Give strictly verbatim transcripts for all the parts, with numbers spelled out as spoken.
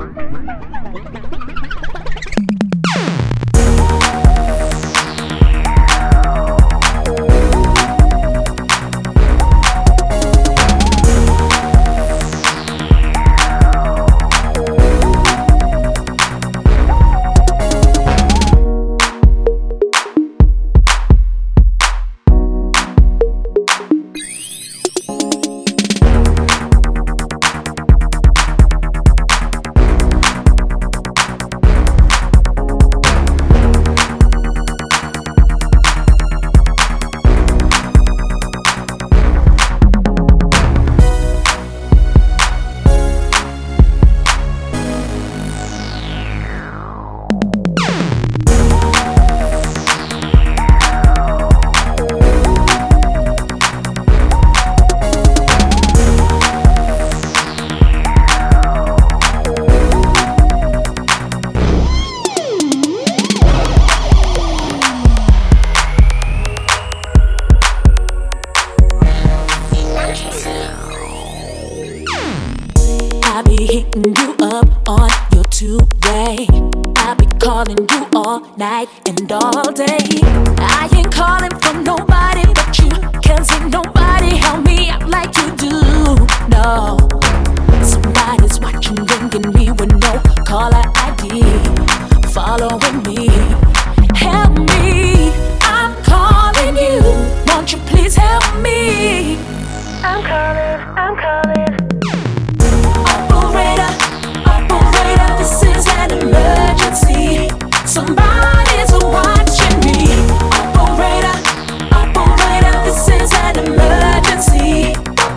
I be hitting you up on your two-way. I be calling you all night and all day. I ain't calling for nobody but you. Can't see nobody help me out like you do. No, somebody's watching, ringing me with no caller I D, following me. Help me, I'm calling you. Won't you please help me? I'm calling, I'm calling. Operator, operator, this is an emergency. Somebody's watching me. Operator, operator, this is an emergency.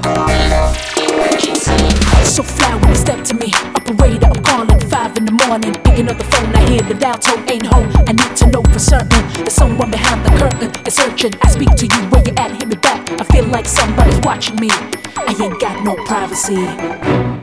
So fly when you step to me. Operator, I'm calling five in the morning. Picking up the phone, I hear the dial tone ain't home. I need to know for certain there's someone behind the curtain is searching. I speak to you, where you at? Hit me back. I feel like somebody's watching me. I ain't got no privacy.